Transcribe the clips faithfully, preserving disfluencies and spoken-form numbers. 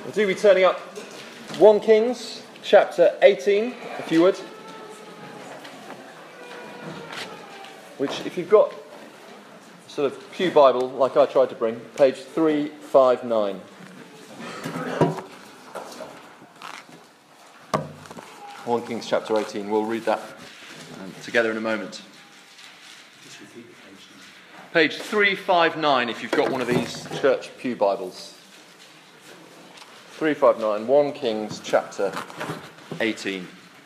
We'll do be turning up First Kings chapter eighteen, if you would. Which, if you've got a sort of pew Bible, like I tried to bring, page three fifty-nine. First Kings chapter eighteen. We'll read that um, together in a moment. Page three fifty-nine, if you've got one of these church pew Bibles. three fifty-nine, First Kings chapter eighteen.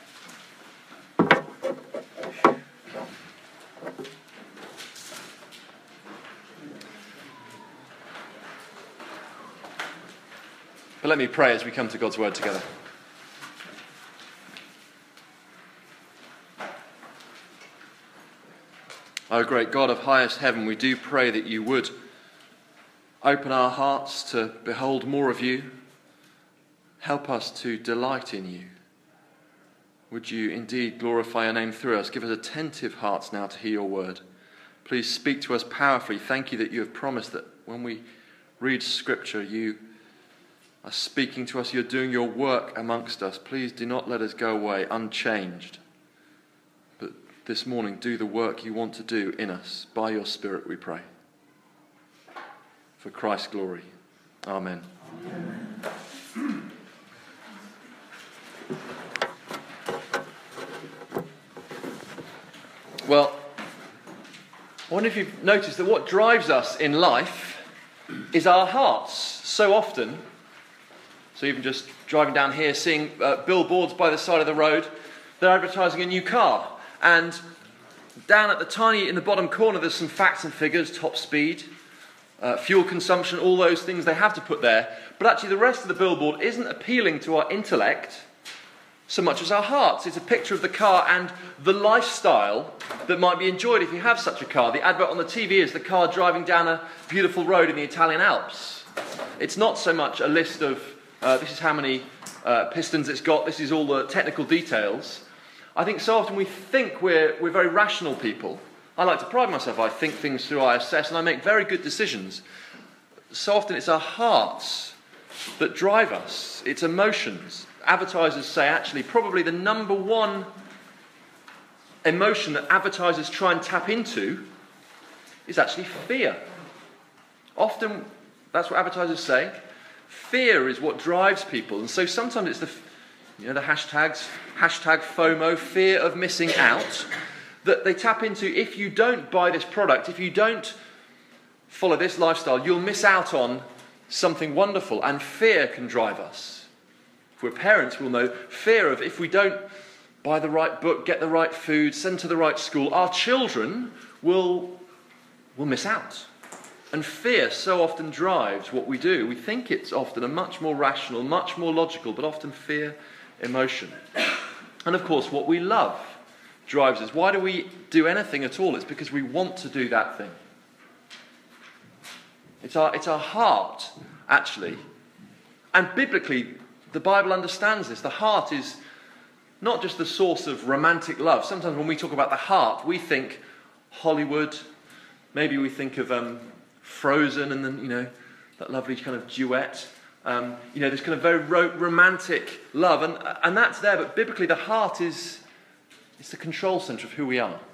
But let me pray as we come to God's word together. O great God of highest heaven, we do pray that you would open our hearts to behold more of you. Help us to delight in you. Would you indeed glorify your name through us? Give us attentive hearts now to hear your word. Please speak to us powerfully. Thank you that you have promised that when we read Scripture, you are speaking to us. You're doing your work amongst us. Please do not let us go away unchanged. But this morning, do the work you want to do in us. By your Spirit, we pray. For Christ's glory. Amen. Amen. Well, I wonder if you've noticed that what drives us in life is our hearts so often. So even just driving down here, seeing uh, billboards by the side of the road, they're advertising a new car. And down at the tiny, in the bottom corner, there's some facts and figures, top speed, uh, fuel consumption, all those things they have to put there. But actually the rest of the billboard isn't appealing to our intellect so much as our hearts. It's a picture of the car and the lifestyle that might be enjoyed if you have such a car. The advert on the T V is the car driving down a beautiful road in the Italian Alps. It's not so much a list of, uh, this is how many uh, pistons it's got, this is all the technical details. I think so often we think we're, we're very rational people. I like to pride myself, I think things through, I assess, and I make very good decisions. So often it's our hearts that drive us. It's emotions. Advertisers say actually probably the number one emotion that advertisers try and tap into is actually fear. Often that's what advertisers say. Fear is what drives people. And so sometimes it's the, you know, the hashtags, hashtag FOMO, fear of missing out, that they tap into. If you don't buy this product, if you don't follow this lifestyle, you'll miss out on something wonderful. And fear can drive us. If we're parents, we'll know fear of if we don't buy the right book, get the right food, send to the right school, our children will, will miss out. And fear so often drives what we do. We think it's often a much more rational, much more logical, but often fear emotion. And of course, what we love drives us. Why do we do anything at all? It's because we want to do that thing. It's our, it's our heart, actually. And biblically, the Bible understands this. The heart is not just the source of romantic love. Sometimes when we talk about the heart, we think Hollywood. Maybe we think of um, Frozen and then, you know, that lovely kind of duet. Um, you know, this kind of very ro- romantic love. And, and that's there, but biblically the heart is it's the control centre of who we are.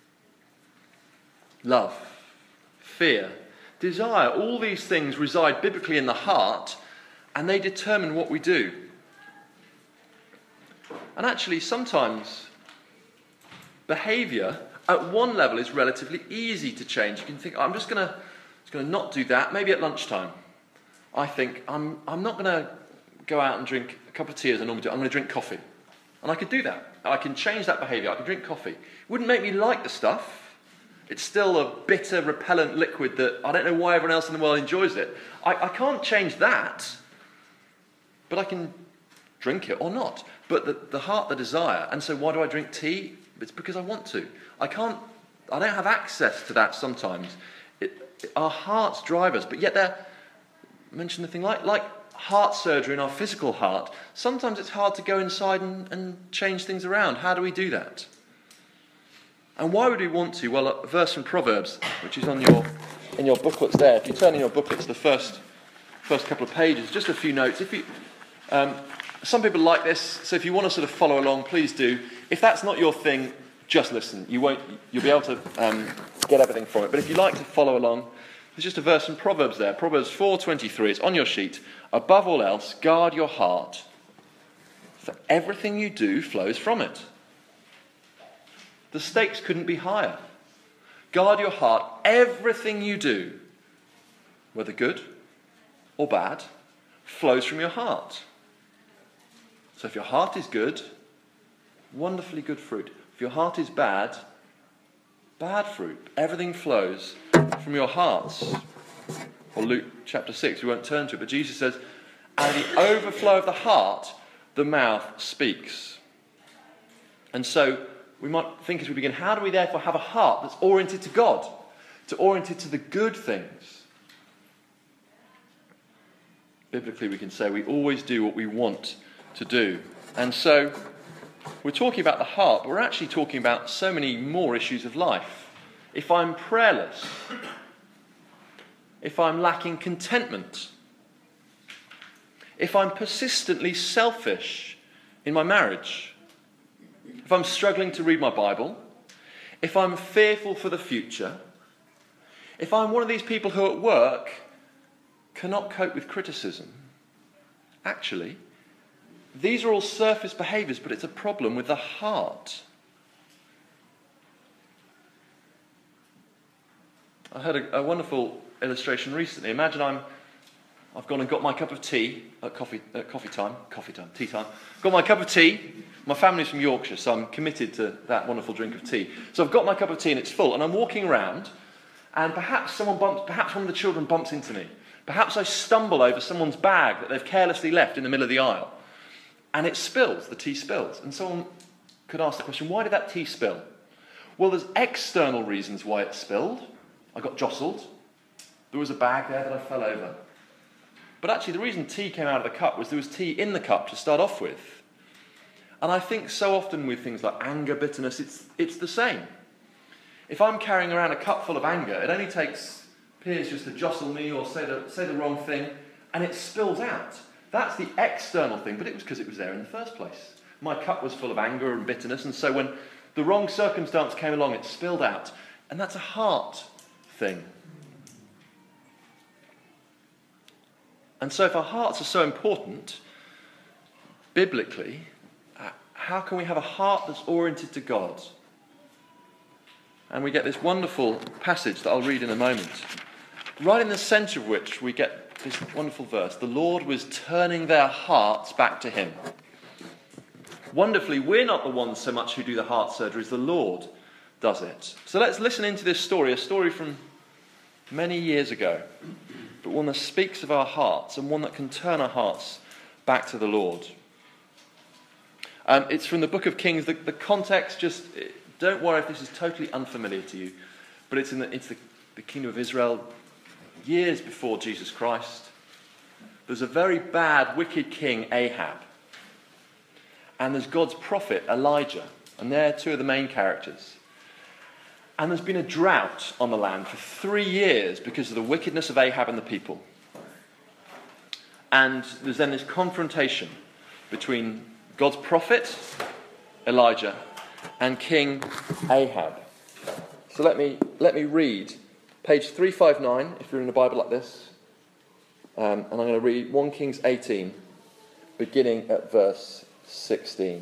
Love, fear, desire, all these things reside biblically in the heart, and they determine what we do. And actually, sometimes behaviour at one level is relatively easy to change. You can think, I'm just going to just going to not do that. Maybe at lunchtime, I think I'm I'm not going to go out and drink a cup of tea as I normally do. I'm going to drink coffee, and I could do that. I can change that behaviour. I can drink coffee. It wouldn't make me like the stuff. It's still a bitter, repellent liquid that I don't know why everyone else in the world enjoys it. I, I can't change that. But I can drink it or not. But the, the heart, the desire. And so why do I drink tea? It's because I want to. I can't, I don't have access to that sometimes. It, it, our hearts drive us. But yet they're, I mentioned the thing, like, like heart surgery in our physical heart. Sometimes it's hard to go inside and, and change things around. How do we do that? And why would we want to? Well, a verse from Proverbs, which is on your in your booklets there. If you turn in your booklets, the first first couple of pages, just a few notes. If you, um, some people like this, so if you want to sort of follow along, please do. If that's not your thing, just listen. You won't. You'll be able to um, get everything from it. But if you like to follow along, there's just a verse from Proverbs there. Proverbs four twenty-three. It's on your sheet. Above all else, guard your heart, for everything you do flows from it. The stakes couldn't be higher. Guard your heart. Everything you do, whether good or bad, flows from your heart. So if your heart is good, wonderfully good fruit. If your heart is bad, bad fruit. Everything flows from your hearts. Or Luke chapter six, we won't turn to it, but Jesus says, out of the overflow of the heart, the mouth speaks. And so we might think as we begin, how do we therefore have a heart that's oriented to God, to oriented to the good things? Biblically, we can say we always do what we want to do. And so we're talking about the heart, but we're actually talking about so many more issues of life. If I'm prayerless, if I'm lacking contentment, if I'm persistently selfish in my marriage, if I'm struggling to read my Bible, if I'm fearful for the future, if I'm one of these people who at work cannot cope with criticism, actually, these are all surface behaviours, but it's a problem with the heart. I heard a, a wonderful illustration recently. Imagine I'm, I've gone and got my cup of tea at coffee, at coffee time, coffee time, tea time. Got my cup of tea. My family's from Yorkshire, so I'm committed to that wonderful drink of tea. So I've got my cup of tea and it's full, and I'm walking around, and perhaps someone bumps, perhaps one of the children bumps into me. Perhaps I stumble over someone's bag that they've carelessly left in the middle of the aisle. And it spills, the tea spills. And someone could ask the question, why did that tea spill? Well, there's external reasons why it spilled. I got jostled. There was a bag there that I fell over. But actually the reason tea came out of the cup was there was tea in the cup to start off with. And I think so often with things like anger, bitterness, it's, it's the same. If I'm carrying around a cup full of anger, it only takes Piers just to jostle me or say the, say the wrong thing, and it spills out. That's the external thing, but it was because it was there in the first place. My cup was full of anger and bitterness, and so when the wrong circumstance came along, it spilled out. And that's a heart thing. And so if our hearts are so important, biblically, how can we have a heart that's oriented to God? And we get this wonderful passage that I'll read in a moment, right in the centre of which we get this wonderful verse. The Lord was turning their hearts back to him. Wonderfully, we're not the ones so much who do the heart surgery as the Lord does it. So let's listen into this story, a story from many years ago, but one that speaks of our hearts and one that can turn our hearts back to the Lord. Um, it's from the book of Kings. The, the context, just don't worry if this is totally unfamiliar to you, but it's in the, it's the, the kingdom of Israel years before Jesus Christ. There's a very bad, wicked king, Ahab. And there's God's prophet, Elijah. And they're two of the main characters. And there's been a drought on the land for three years because of the wickedness of Ahab and the people. And there's then this confrontation between God's prophet, Elijah, and King Ahab. So let me let me read page three fifty-nine, if you're in a Bible like this. Um, and I'm going to read First Kings eighteen, beginning at verse sixteen.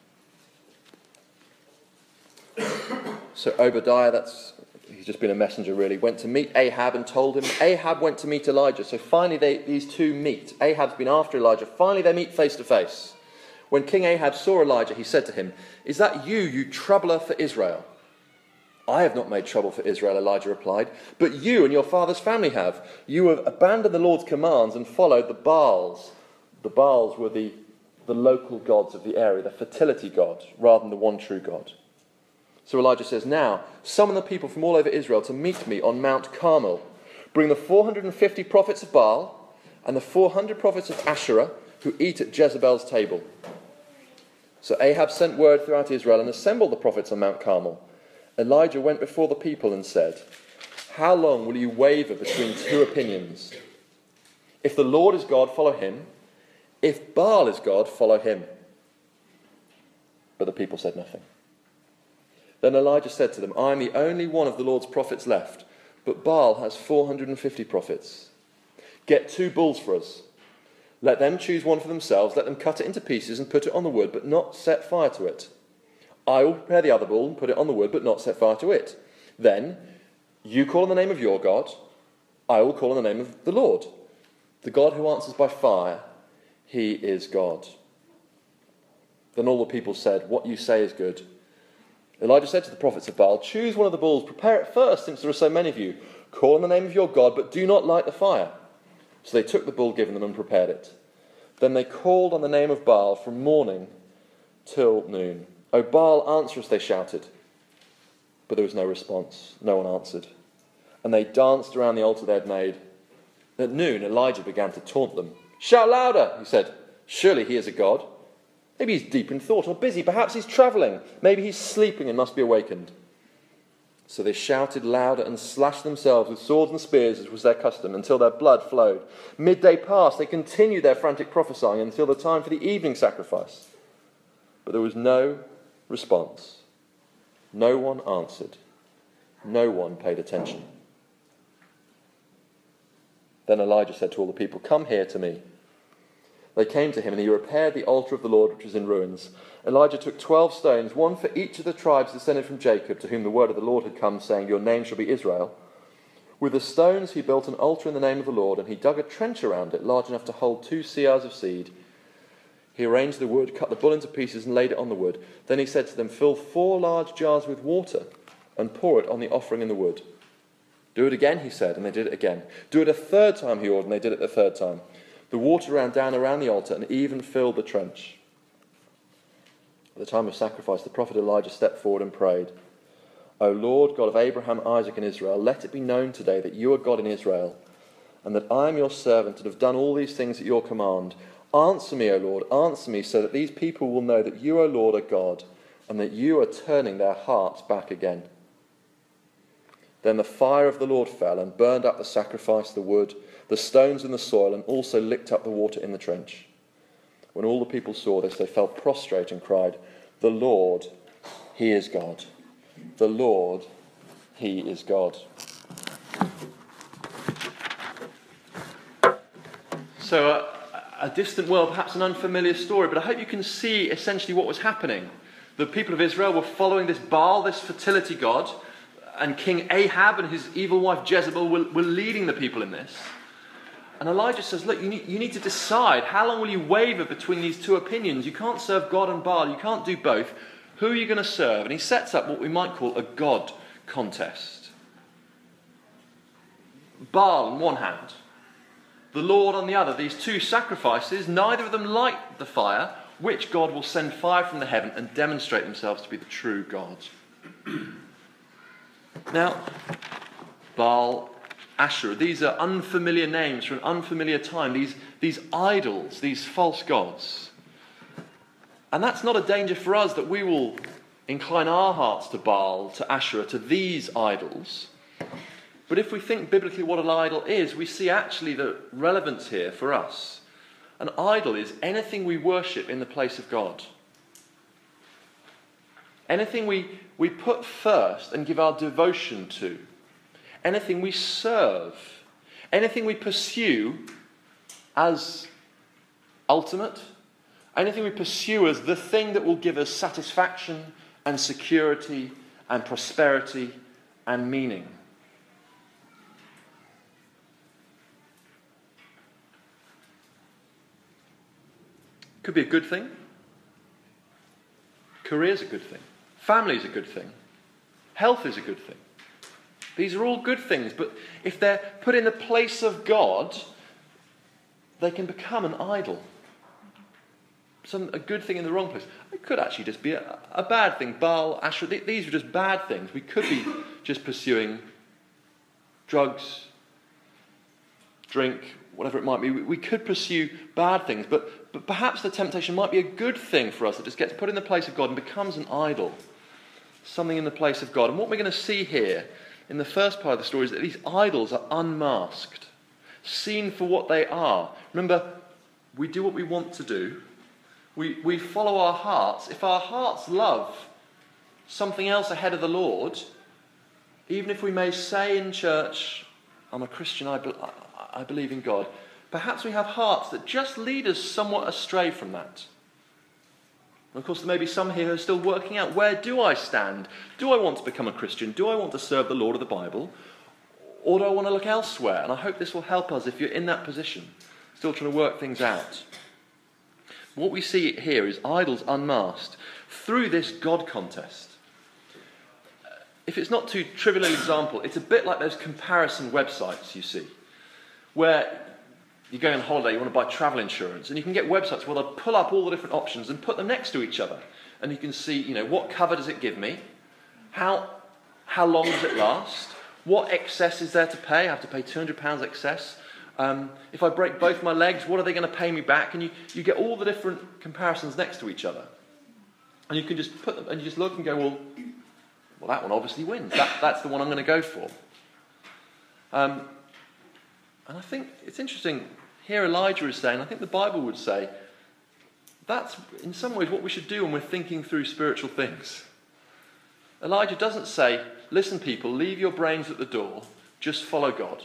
So Obadiah, that's he's just been a messenger really, went to meet Ahab and told him. Ahab went to meet Elijah. So finally they, these two meet. Ahab's been after Elijah. Finally they meet face to face. When King Ahab saw Elijah, he said to him, "Is that you, you troubler for Israel?" "I have not made trouble for Israel," Elijah replied, "but you and your father's family have. You have abandoned the Lord's commands and followed the Baals." The Baals were the, the local gods of the area, the fertility god, rather than the one true God. So Elijah says, "Now, summon the people from all over Israel to meet me on Mount Carmel. Bring the four hundred fifty prophets of Baal and the four hundred prophets of Asherah who eat at Jezebel's table." So Ahab sent word throughout Israel and assembled the prophets on Mount Carmel. Elijah went before the people and said, "How long will you waver between two opinions? If the Lord is God, follow him. If Baal is God, follow him." But the people said nothing. Then Elijah said to them, "I am the only one of the Lord's prophets left, but Baal has four hundred fifty prophets. Get two bulls for us. Let them choose one for themselves, let them cut it into pieces and put it on the wood, but not set fire to it. I will prepare the other bull and put it on the wood, but not set fire to it. Then you call on the name of your God, I will call on the name of the Lord. The God who answers by fire, he is God." Then all the people said, "What you say is good." Elijah said to the prophets of Baal, "Choose one of the bulls, prepare it first, since there are so many of you. Call on the name of your God, but do not light the fire." So they took the bull given them and prepared it. Then they called on the name of Baal from morning till noon. "O Baal, answer us," they shouted. But there was no response. No one answered. And they danced around the altar they had made. At noon, Elijah began to taunt them. "Shout louder," he said. "Surely he is a god. Maybe he's deep in thought or busy. Perhaps he's travelling. Maybe he's sleeping and must be awakened." So they shouted louder and slashed themselves with swords and spears, as was their custom, until their blood flowed. Midday passed. They continued their frantic prophesying until the time for the evening sacrifice. But there was no response. No one answered. No one paid attention. Then Elijah said to all the people, "Come here to me." They came to him, and he repaired the altar of the Lord, which was in ruins. Elijah took twelve stones, one for each of the tribes descended from Jacob, to whom the word of the Lord had come, saying, "Your name shall be Israel." With the stones he built an altar in the name of the Lord, and he dug a trench around it, large enough to hold two seahs of seed. He arranged the wood, cut the bull into pieces, and laid it on the wood. Then he said to them, "Fill four large jars with water, and pour it on the offering in the wood." "Do it again," he said, and they did it again. "Do it a third time," he ordered, and they did it the third time. The water ran down around the altar and even filled the trench. At the time of sacrifice, the prophet Elijah stepped forward and prayed, "O Lord, God of Abraham, Isaac, and Israel, let it be known today that you are God in Israel, and that I am your servant and have done all these things at your command. Answer me, O Lord, answer me, so that these people will know that you, O Lord, are God, and that you are turning their hearts back again." Then the fire of the Lord fell and burned up the sacrifice, the wood, the stones and the soil, and also licked up the water in the trench. When all the people saw this, they fell prostrate and cried, "The Lord, he is God. The Lord, he is God." So uh, a distant world, perhaps an unfamiliar story, but I hope you can see essentially what was happening. The people of Israel were following this Baal, this fertility god, and King Ahab and his evil wife Jezebel were, were leading the people in this. And Elijah says, look, you need, you need to decide. How long will you waver between these two opinions? You can't serve God and Baal. You can't do both. Who are you going to serve? And he sets up what we might call a God contest. Baal on one hand, the Lord on the other. These two sacrifices, neither of them light the fire, which God will send fire from the heaven and demonstrate themselves to be the true God. Now, Baal, Asherah, these are unfamiliar names for an unfamiliar time. These, these idols, these false gods. And that's not a danger for us, that we will incline our hearts to Baal, to Asherah, to these idols. But if we think biblically what an idol is, we see actually the relevance here for us. An idol is anything we worship in the place of God. Anything we, we put first and give our devotion to. Anything we serve. Anything we pursue as ultimate. Anything we pursue as the thing that will give us satisfaction and security and prosperity and meaning. Could be a good thing. Career's a good thing. Family's a good thing. Health is a good thing. These are all good things, but if they're put in the place of God, they can become an idol. Some a good thing in the wrong place. It could actually just be a, a bad thing. Baal, Asherah, th- these are just bad things. We could be just pursuing drugs, drink, whatever it might be. We, we could pursue bad things, but, but perhaps the temptation might be a good thing for us that just gets put in the place of God and becomes an idol. Something in the place of God. And what we're going to see here in the first part of the story is that these idols are unmasked. seen for what they are. Remember, we do what we want to do. We, we follow our hearts. If our hearts love something else ahead of the Lord, even if we may say in church, I'm a Christian, I, be, I, I believe in God, perhaps we have hearts that just lead us somewhat astray from that. And of course, there may be some here who are still working out, where do I stand? Do I want to become a Christian? Do I want to serve the Lord of the Bible? Or do I want to look elsewhere? And I hope this will help us if you're in that position, still trying to work things out. What we see here is idols unmasked through this God contest. If it's not too trivial an example, it's a bit like those comparison websites you see, where you're going on holiday, you want to buy travel insurance, and you can get websites where they'll pull up all the different options and put them next to each other. And you can see, you know, what cover does it give me? How, how long does it last? What excess is there to pay? I have to pay two hundred pounds excess. Um, if I break both my legs, what are they going to pay me back? And you, you get all the different comparisons next to each other. And you can just put them, and you just look and go, well, well that one obviously wins. That, that's the one I'm going to go for. Um, and I think it's interesting, here Elijah is saying, I think the Bible would say, that's in some ways what we should do when we're thinking through spiritual things. Elijah doesn't say, listen people, leave your brains at the door, just follow God.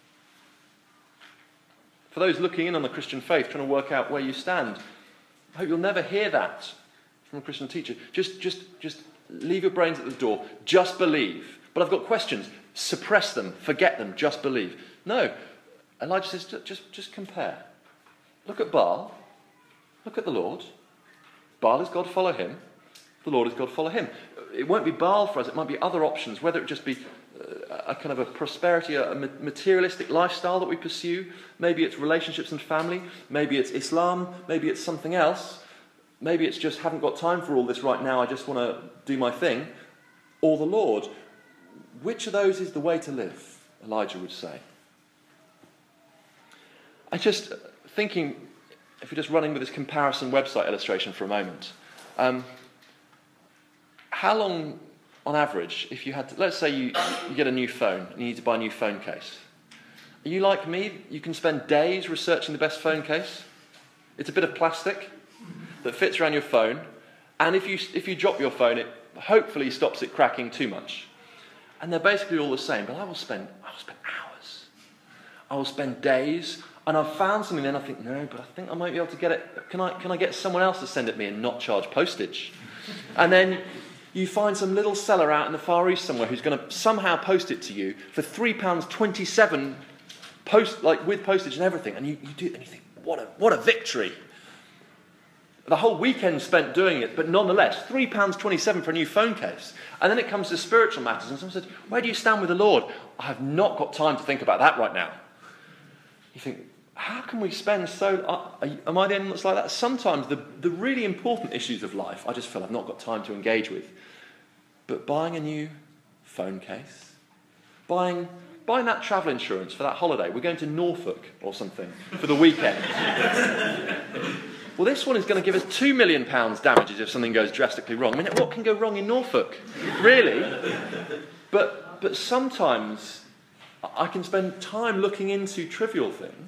For those looking in on the Christian faith, trying to work out where you stand, I hope you'll never hear that from a Christian teacher. Just, just, just leave your brains at the door, just believe. But I've got questions, suppress them, forget them, just believe. No, Elijah says, just, just compare. Look at Baal, look at the Lord. Baal is God, follow him. The Lord is God, follow him. It won't be Baal for us, it might be other options, whether it just be a kind of a prosperity, a materialistic lifestyle that we pursue. Maybe it's relationships and family. Maybe it's Islam. Maybe it's something else. Maybe it's just haven't got time for all this right now, I just want to do my thing. Or the Lord. Which of those is the way to live, Elijah would say. I'm just thinking, if you're just running with this comparison website illustration for a moment, um, how long, on average, if you had to, let's say you, you get a new phone and you need to buy a new phone case. Are you like me? You can spend days researching the best phone case. It's a bit of plastic that fits around your phone, and if you if you drop your phone, it hopefully stops it cracking too much. And they're basically all the same, but I will spend I will spend hours. I will spend days, and I've found something, then I think, no, but I think I might be able to get it. Can I can I get someone else to send it me and not charge postage? And then you find some little seller out in the Far East somewhere who's going to somehow post it to you for three pounds twenty-seven, post like with postage and everything, and you, you do, and you think, what a what a victory! The whole weekend spent doing it, but nonetheless, three pounds twenty-seven for a new phone case. And then it comes to spiritual matters, and someone says, where do you stand with the Lord? I have not got time to think about that right now. You think, how can we spend so... Uh, am I the only one that's like that? Sometimes the, the really important issues of life, I just feel I've not got time to engage with. But buying a new phone case, buying buying that travel insurance for that holiday, we're going to Norfolk or something for the weekend. Well, this one is going to give us two million pounds damages if something goes drastically wrong. I mean, what can go wrong in Norfolk? Really? But but sometimes I can spend time looking into trivial things.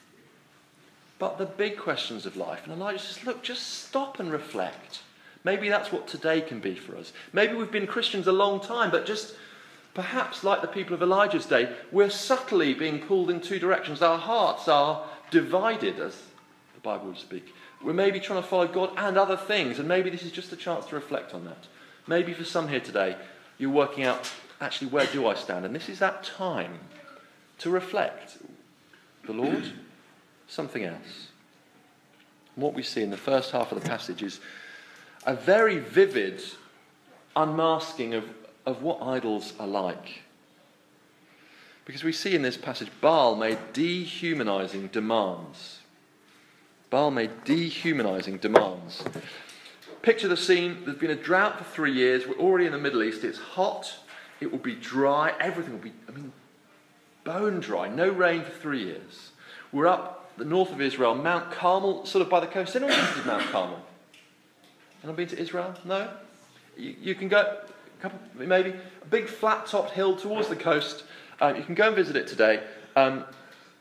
But the big questions of life, and Elijah says, look, just stop and reflect. Maybe that's what today can be for us. Maybe we've been Christians a long time, but just perhaps like the people of Elijah's day, we're subtly being pulled in two directions. Our hearts are divided, as the Bible would speak. We're maybe trying to follow God and other things, and maybe this is just a chance to reflect on that. Maybe for some here today, you're working out, actually, where do I stand? And this is that time to reflect. The Lord, something else. And what we see in the first half of the passage is a very vivid unmasking of, of what idols are like. Because we see in this passage, Baal made dehumanizing demands. Baal made dehumanizing demands. Picture the scene. There's been a drought for three years. We're already in the Middle East. It's hot. It will be dry. Everything will be, I mean, bone dry. No rain for three years. We're up the north of Israel, Mount Carmel, sort of by the coast. Anyone visited Mount Carmel? Anyone been to Israel? No? You, you can go, a couple, maybe, a big flat-topped hill towards the coast. Uh, you can go and visit it today. Um,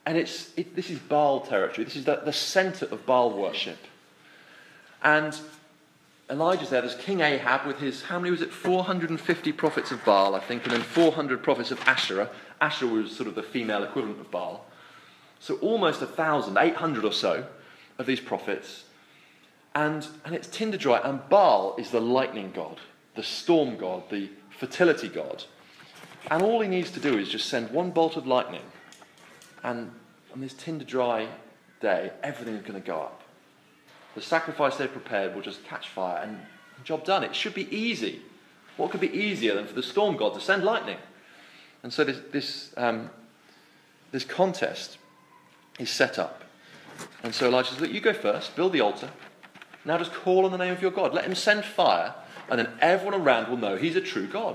And it's it, this is Baal territory. This is the, the centre of Baal worship. And Elijah's there. There's King Ahab with his, how many was it? four hundred fifty prophets of Baal, I think, and then four hundred prophets of Asherah. Asherah was sort of the female equivalent of Baal. So almost a thousand, eight hundred or so of these prophets. And, and it's tinder dry. And Baal is the lightning god, the storm god, the fertility god. And all he needs to do is just send one bolt of lightning. And on this tinder dry day, everything's going to go up. The sacrifice they've prepared will just catch fire and job done. It should be easy. What could be easier than for the storm god to send lightning? And so this this, um, this contest is set up. And so Elijah says, look, you go first, build the altar. Now just call on the name of your God. Let him send fire, and then everyone around will know he's a true God.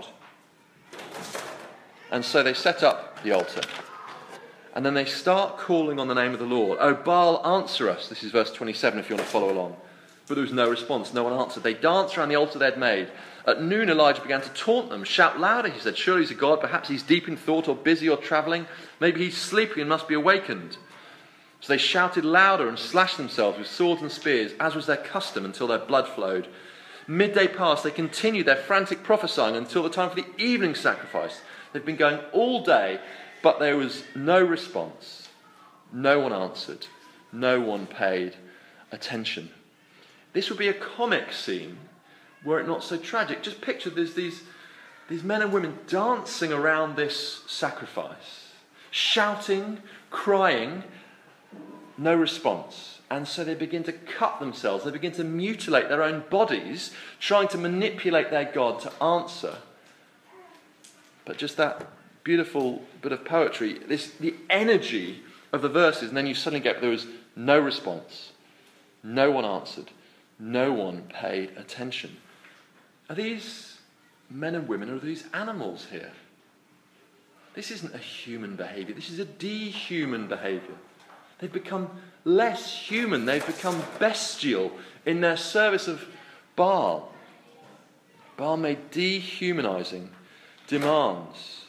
And so they set up the altar. And then they start calling on the name of the Lord. Oh, Baal, answer us. This is verse twenty-seven if you want to follow along. But there was no response. No one answered. They danced around the altar they'd made. At noon, Elijah began to taunt them. Shout louder, he said. Surely he's a god. Perhaps he's deep in thought or busy or travelling. Maybe he's sleeping and must be awakened. So they shouted louder and slashed themselves with swords and spears, as was their custom, until their blood flowed. Midday passed. They continued their frantic prophesying until the time for the evening sacrifice. They've been going all day, but there was no response. No one answered. No one paid attention. This would be a comic scene were it not so tragic. Just picture there's these, these men and women dancing around this sacrifice, shouting, crying, no response. And so they begin to cut themselves. They begin to mutilate their own bodies, trying to manipulate their God to answer. But just that beautiful bit of poetry, this the energy of the verses, and then you suddenly get there was no response. No one answered. No one paid attention. Are these men and women, or are these animals here? This isn't a human behaviour. This is a dehuman behaviour. They've become less human. They've become bestial in their service of Baal. Baal made dehumanising demands.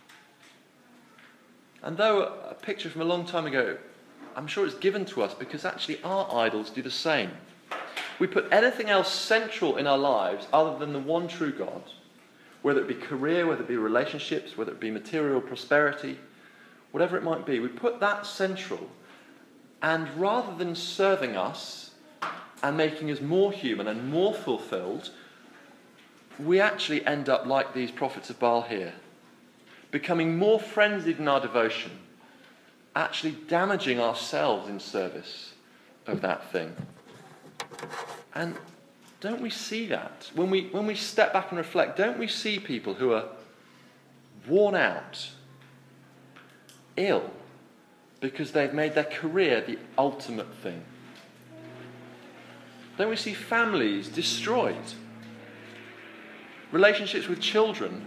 And though a picture from a long time ago, I'm sure it's given to us because actually our idols do the same. We put anything else central in our lives other than the one true God, whether it be career, whether it be relationships, whether it be material prosperity, whatever it might be, we put that central, and rather than serving us and making us more human and more fulfilled, we actually end up like these prophets of Baal here, becoming more frenzied in our devotion, actually damaging ourselves in service of that thing. And don't we see that? When we, when we step back and reflect, don't we see people who are worn out, ill, because they've made their career the ultimate thing? Don't we see families destroyed? Relationships with children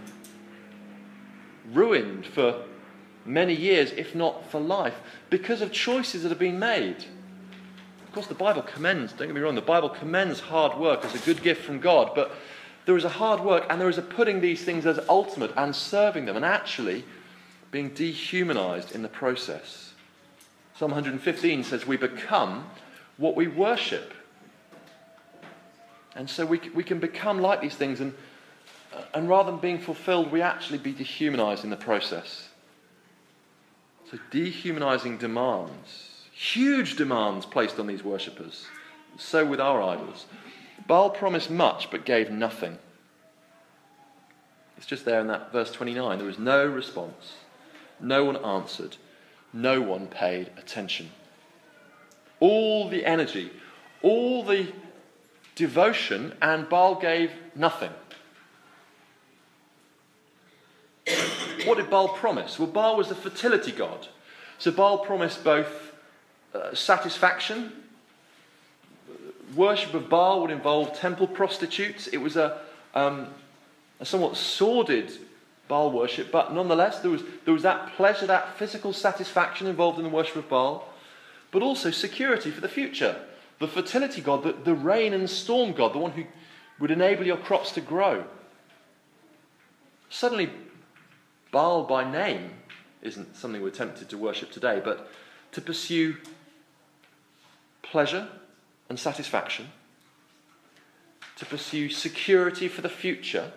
ruined for many years, if not for life, because of choices that have been made. Of course, the Bible commends, don't get me wrong, the Bible commends hard work as a good gift from God, but there is a hard work and there is a putting these things as ultimate and serving them and actually being dehumanized in the process. Psalm one fifteen says we become what we worship. And so we, we can become like these things, and, and rather than being fulfilled, we actually be dehumanized in the process. So dehumanizing demands. Huge demands placed on these worshippers. So with our idols. Baal promised much but gave nothing. It's just there in that verse twenty-nine. There was no response. No one answered. No one paid attention. All the energy, all the devotion, and Baal gave nothing. What did Baal promise? Well, Baal was the fertility god. So Baal promised both Uh, satisfaction. Worship of Baal would involve temple prostitutes. It was a, um, a somewhat sordid Baal worship, but nonetheless there was, there was that pleasure, that physical satisfaction involved in the worship of Baal, but also security for the future. The fertility god, the, the rain and storm god, the one who would enable your crops to grow. Suddenly, Baal by name isn't something we're tempted to worship today, but to pursue pleasure and satisfaction, to pursue security for the future.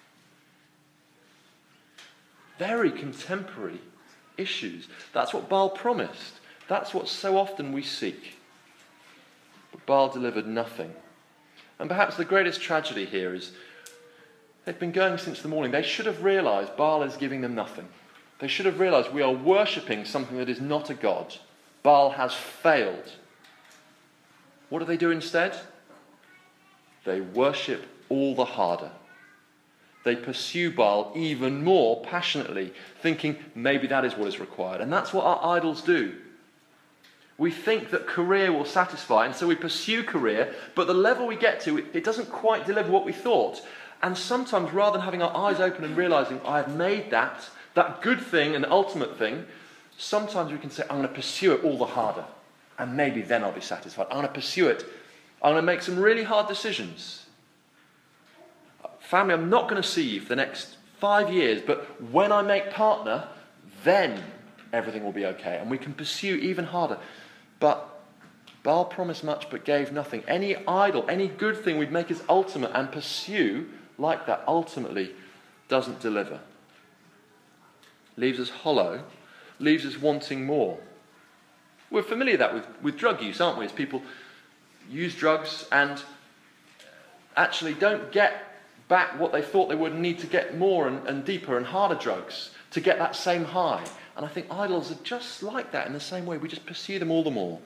Very contemporary issues. That's what Baal promised. That's what so often we seek. But Baal delivered nothing. And perhaps the greatest tragedy here is they've been going since the morning. They should have realised Baal is giving them nothing. They should have realised we are worshipping something that is not a god. Baal has failed. What do they do instead? They worship all the harder. They pursue Baal even more passionately, thinking maybe that is what is required. And that's what our idols do. We think that career will satisfy, and so we pursue career, but the level we get to, it doesn't quite deliver what we thought. And sometimes, rather than having our eyes open and realising, I have made that, that good thing, an ultimate thing, sometimes we can say, I'm going to pursue it all the harder, and maybe then I'll be satisfied. I'm going to pursue it. I'm going to make some really hard decisions. Family, I'm not going to see you for the next five years, but when I make partner, then everything will be okay. And we can pursue even harder. But Baal promised much but gave nothing. Any idol, any good thing we'd make as ultimate and pursue like that ultimately doesn't deliver. Leaves us hollow, leaves us wanting more. We're familiar with that with, with drug use, aren't we? As people use drugs and actually don't get back what they thought they would and need to get more and, and deeper and harder drugs to get that same high. And I think idols are just like that in the same way. We just pursue them all the more.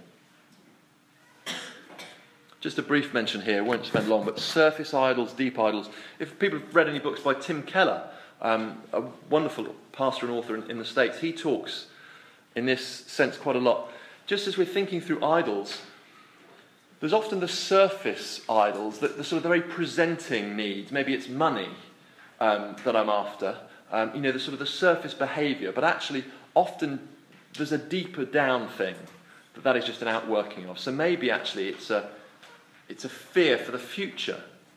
Just a brief mention here, won't spend long, but surface idols, deep idols. If people have read any books by Tim Keller, um, a wonderful pastor and author in, in the States, he talks in this sense quite a lot. Just as we're thinking through idols, there's often the surface idols, the, the sort of the very presenting needs. Maybe it's money um, that I'm after, um, you know, the sort of the surface behaviour. But actually, often there's a deeper down thing that that is just an outworking of. So maybe actually it's a it's a fear for the future.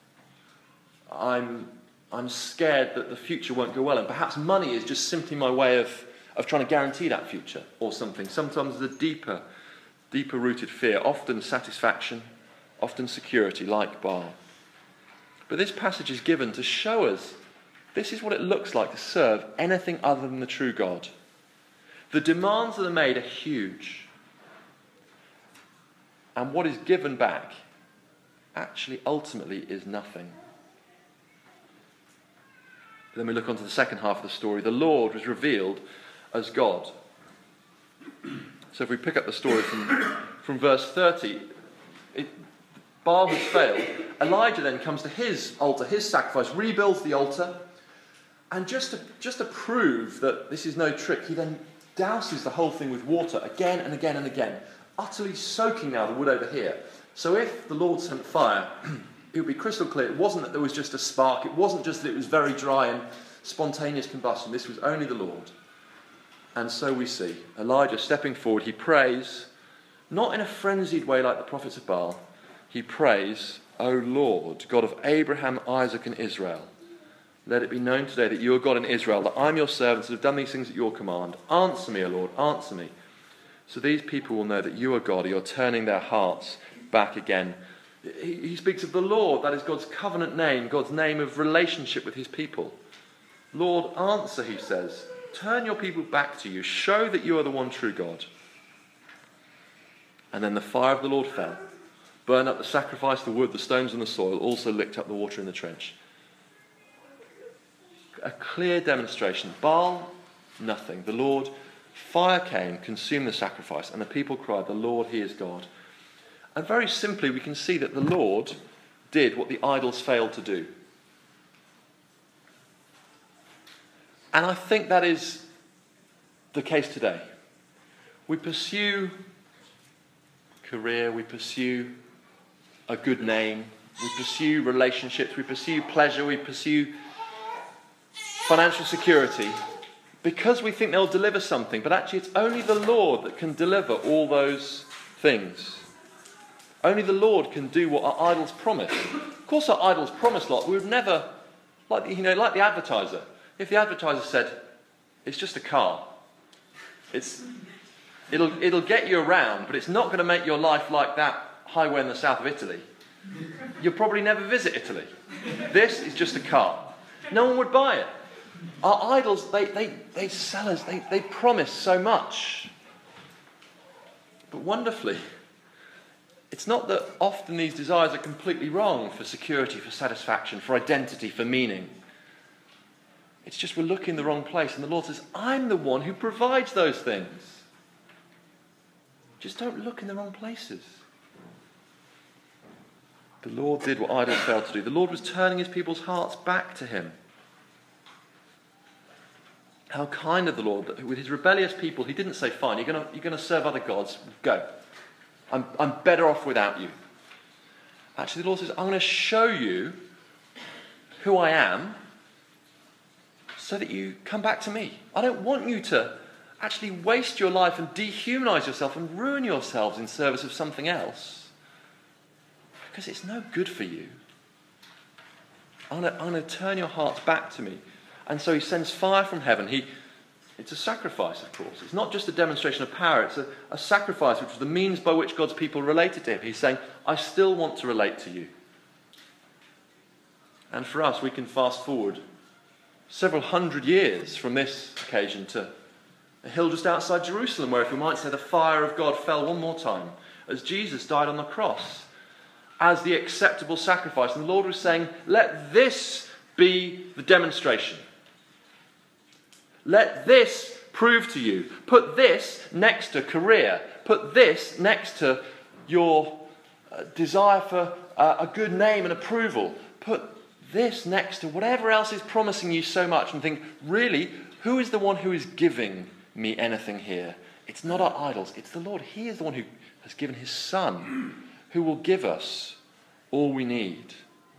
I'm I'm scared that the future won't go well, and perhaps money is just simply my way of of trying to guarantee that future or something. Sometimes there's a deeper. Deeper rooted fear, often satisfaction, often security, like Baal. But this passage is given to show us this is what it looks like to serve anything other than the true God. The demands that are made are huge. And what is given back actually ultimately is nothing. Then we look on to the second half of the story. The Lord was revealed as God. So if we pick up the story from, from verse thirty, it, Baal has failed. Elijah then comes to his altar, his sacrifice, rebuilds the altar, and just to, just to prove that this is no trick, he then douses the whole thing with water again and again and again, utterly soaking now the wood over here. So if the Lord sent fire, it would be crystal clear. It wasn't that there was just a spark. It wasn't just that it was very dry and spontaneous combustion. This was only the Lord. And so we see Elijah stepping forward. He prays, not in a frenzied way like the prophets of Baal. He prays, O Lord, God of Abraham, Isaac, and Israel, let it be known today that you are God in Israel, that I'm your servant, that have done these things at your command. Answer me, O Lord, answer me. So these people will know that you are God, you're turning their hearts back again. He, he speaks of the Lord, that is God's covenant name, God's name of relationship with his people. Lord, answer, he says. Turn your people back to you. Show that you are the one true God. And then the fire of the Lord fell, burned up the sacrifice, the wood, the stones and the soil, also licked up the water in the trench. A clear demonstration. Baal, nothing. The Lord, fire came, consumed the sacrifice, and the people cried, the Lord, he is God. And very simply we can see that the Lord did what the idols failed to do. And I think that is the case today. We pursue career, we pursue a good name, we pursue relationships, we pursue pleasure, we pursue financial security because we think they'll deliver something, but actually it's only the Lord that can deliver all those things. Only the Lord can do what our idols promise. Of course our idols promise a lot. We would never, like you know, like the advertiser. If the advertiser said, it's just a car, it's It'll, it'll get you around, but it's not going to make your life like that highway in the south of Italy. You'll probably never visit Italy. This is just a car. No one would buy it. Our idols, they, they, they sell us, they, they promise so much. But wonderfully, it's not that often these desires are completely wrong for security, for satisfaction, for identity, for meaning. It's just we're looking in the wrong place. And the Lord says, I'm the one who provides those things. Just don't look in the wrong places. The Lord did what idols failed to do. The Lord was turning his people's hearts back to him. How kind of the Lord that with his rebellious people, he didn't say, fine, you're going to, you're going to serve other gods. Go. I'm, I'm better off without you. Actually, the Lord says, I'm going to show you who I am so that you come back to me. I don't want you to actually waste your life and dehumanize yourself and ruin yourselves in service of something else. Because it's no good for you. I'm going to, I'm going to turn your hearts back to me. And so he sends fire from heaven. He, it's a sacrifice, of course. It's not just a demonstration of power. It's a, a sacrifice, which was the means by which God's people related to him. He's saying, I still want to relate to you. And for us, we can fast forward several hundred years from this occasion to a hill just outside Jerusalem, where, if we might say, the fire of God fell one more time as Jesus died on the cross as the acceptable sacrifice. And the Lord was saying, let this be the demonstration. Let this prove to you. Put this next to career. Put this next to your uh, desire for uh, a good name and approval. Put this next to whatever else is promising you so much, and think, really, who is the one who is giving me anything here? It's not our idols. It's the Lord. He is the one who has given his Son, who will give us all we need.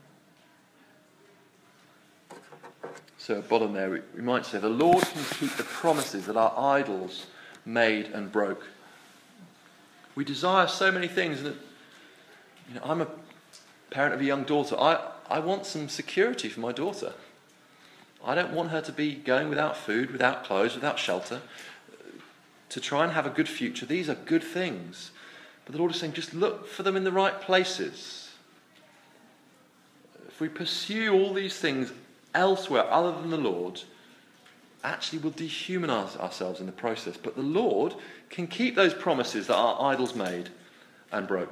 So at bottom there, we, we might say, the Lord can keep the promises that our idols made and broke. We desire so many things. That, you know, I'm a parent of a young daughter. I, I want some security for my daughter. I don't want her to be going without food, without clothes, without shelter, to try and have a good future. These are good things. But the Lord is saying, just look for them in the right places. If we pursue all these things elsewhere other than the Lord, actually we'll dehumanize ourselves in the process. But the Lord can keep those promises that our idols made and broke.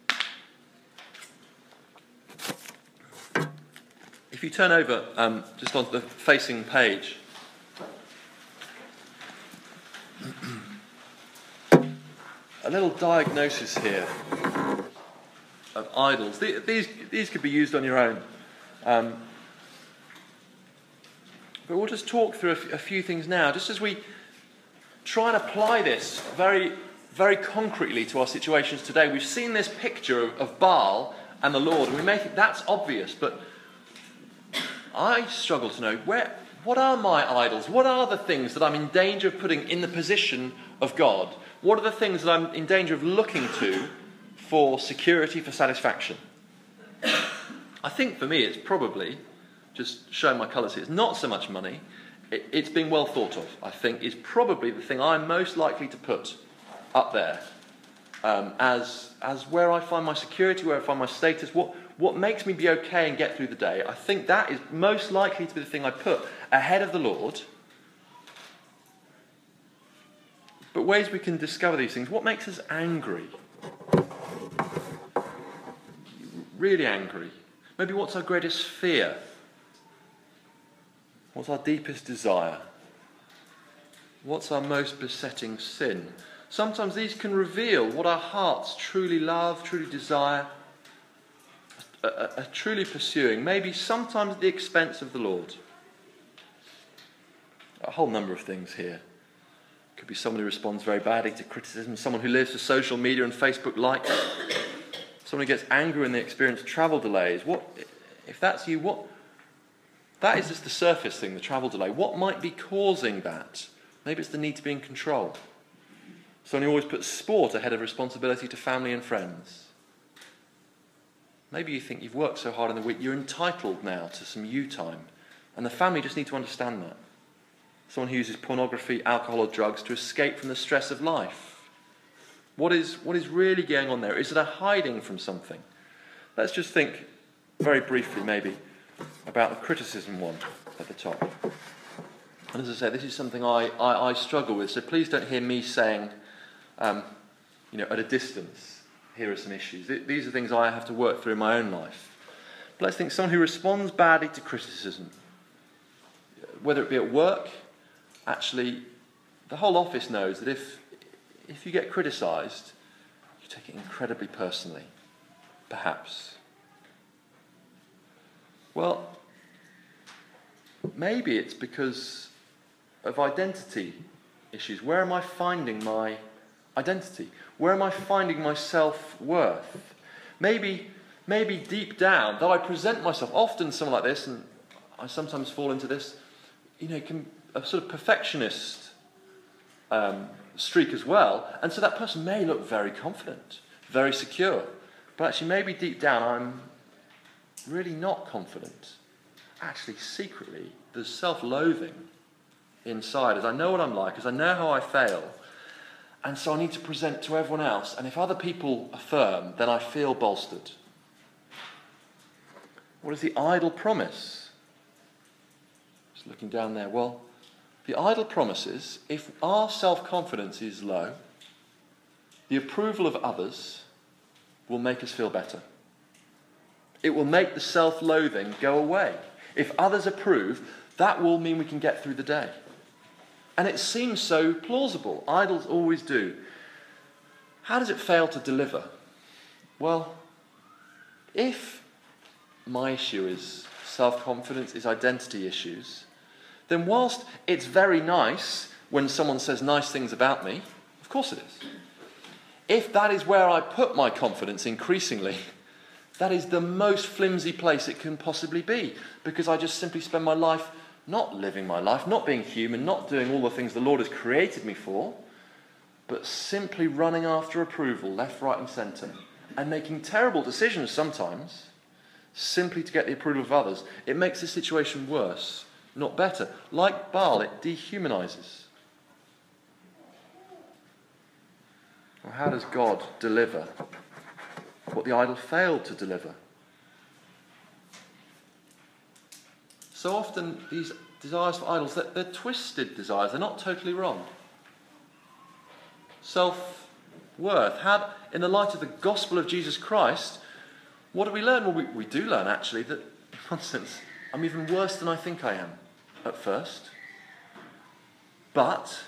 If you turn over um, just onto the facing page, a little diagnosis here of idols. These, these could be used on your own. Um, but we'll just talk through a, f- a few things now, just as we try and apply this very, very concretely to our situations today. We've seen this picture of, of Baal and the Lord, and we may think that's obvious, but I struggle to know, where, what are my idols? What are the things that I'm in danger of putting in the position of God? What are the things that I'm in danger of looking to for security, for satisfaction? I think for me it's probably, just showing my colours here, it's not so much money. It, it's being well thought of, I think, is probably the thing I'm most likely to put up there um, as, as where I find my security, where I find my status, what, what makes me be okay and get through the day. I think that is most likely to be the thing I put ahead of the Lord. But ways we can discover these things. What makes us angry? Really angry. Maybe what's our greatest fear? What's our deepest desire? What's our most besetting sin? Sometimes these can reveal what our hearts truly love, truly desire, are, are truly pursuing, maybe sometimes at the expense of the Lord. A whole number of things here. Could be someone who responds very badly to criticism, someone who lives for social media and Facebook likes, someone who gets angry when they experience travel delays. What, if that's you, what? That is just the surface thing, the travel delay. What might be causing that? Maybe it's the need to be in control. Someone who always puts sport ahead of responsibility to family and friends. Maybe you think you've worked so hard in the week, you're entitled now to some you time, and the family just need to understand that. Someone who uses pornography, alcohol or drugs to escape from the stress of life. What is, what is really going on there? Is it a hiding from something? Let's just think very briefly, maybe, about the criticism one at the top. And as I say, this is something I, I, I struggle with, so please don't hear me saying, um, you know, at a distance, here are some issues. These are things I have to work through in my own life. But let's think someone who responds badly to criticism, whether it be at work. Actually, the whole office knows that if if you get criticised, you take it incredibly personally, perhaps. Well, maybe it's because of identity issues. Where am I finding my identity? Where am I finding my self-worth? Maybe, maybe deep down, though I present myself, often someone like this, and I sometimes fall into this, you know, can, a sort of perfectionist um, streak as well, and so that person may look very confident, very secure, but actually maybe deep down I'm really not confident. Actually, secretly, there's self-loathing inside, as I know what I'm like, as I know how I fail, and so I need to present to everyone else, and if other people affirm, then I feel bolstered. What is the idle promise? Just looking down there, well, the idle promise is, if our self-confidence is low, the approval of others will make us feel better. It will make the self-loathing go away. If others approve, that will mean we can get through the day. And it seems so plausible. Idols always do. How does it fail to deliver? Well, if my issue is self-confidence, is identity issues, then whilst it's very nice when someone says nice things about me, of course it is. If that is where I put my confidence increasingly, that is the most flimsy place it can possibly be, because I just simply spend my life not living my life, not being human, not doing all the things the Lord has created me for, but simply running after approval, left, right and centre, and making terrible decisions sometimes, simply to get the approval of others. It makes the situation worse, not better. Like Baal, it dehumanises. Well, how does God deliver what the idol failed to deliver? So often these desires for idols, they're, they're twisted desires, they're not totally wrong. Self-worth. How, in the light of the gospel of Jesus Christ, what do we learn? Well, we, we do learn actually that, in one sense, I'm even worse than I think I am at first. But,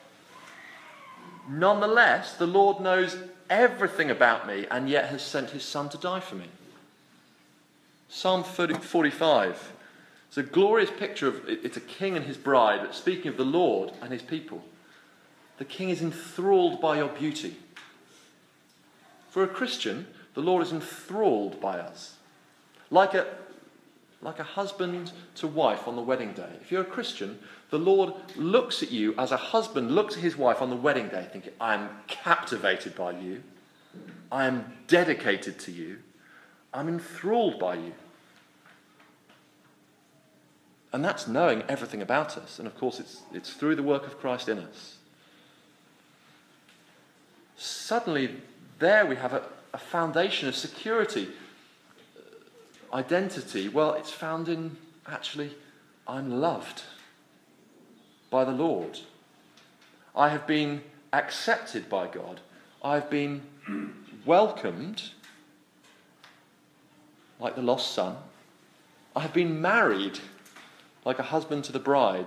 nonetheless, the Lord knows everything about me and yet has sent his Son to die for me. Psalm forty-five. It's a glorious picture of, it's a king and his bride, but speaking of the Lord and his people. The king is enthralled by your beauty. For a Christian, the Lord is enthralled by us. Like a, like a husband to wife on the wedding day. If you're a Christian, the Lord looks at you as a husband looks at his wife on the wedding day, thinking, I am captivated by you. I am dedicated to you. I'm enthralled by you. And that's knowing everything about us. And of course, it's, it's through the work of Christ in us. Suddenly, there we have a, a foundation of security, identity. Well, it's found in, actually, I'm loved by the Lord. I have been accepted by God. I've been welcomed, like the lost son. I have been married, like a husband to the bride.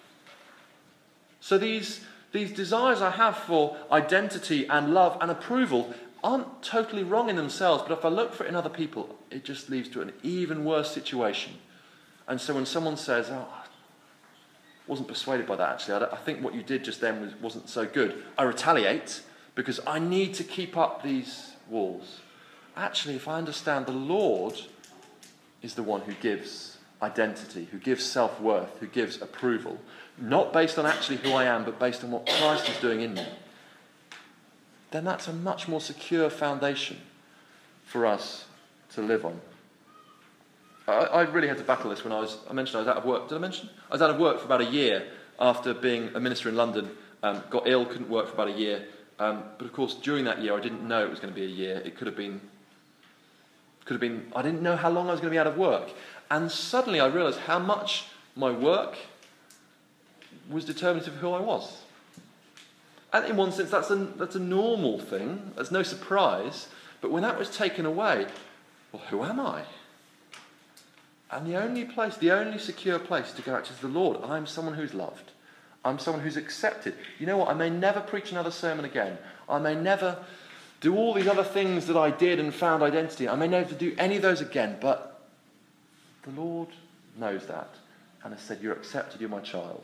So these, these desires I have for identity and love and approval aren't totally wrong in themselves, but if I look for it in other people, it just leads to an even worse situation. And so when someone says, oh, I wasn't persuaded by that actually, I, I think what you did just then was, wasn't so good, I retaliate because I need to keep up these walls. Actually, if I understand the Lord is the one who gives identity, who gives self-worth, who gives approval, not based on actually who I am, but based on what Christ is doing in me, then that's a much more secure foundation for us to live on. I, I really had to battle this when I was, I mentioned I was out of work. Did I mention? I was out of work for about a year after being a minister in London, um, got ill, couldn't work for about a year, Um, but of course, during that year, I didn't know it was going to be a year. It could have been, could have been, I didn't know how long I was going to be out of work. And suddenly I realised how much my work was determinative of who I was. And in one sense, that's a, that's a normal thing. There's no surprise. But when that was taken away, well, who am I? And the only place, the only secure place to go out is the Lord. I'm someone who's loved. I'm someone who's accepted. You know what? I may never preach another sermon again. I may never do all these other things that I did and found identity. I may never do any of those again. But the Lord knows that and has said, you're accepted, you're my child.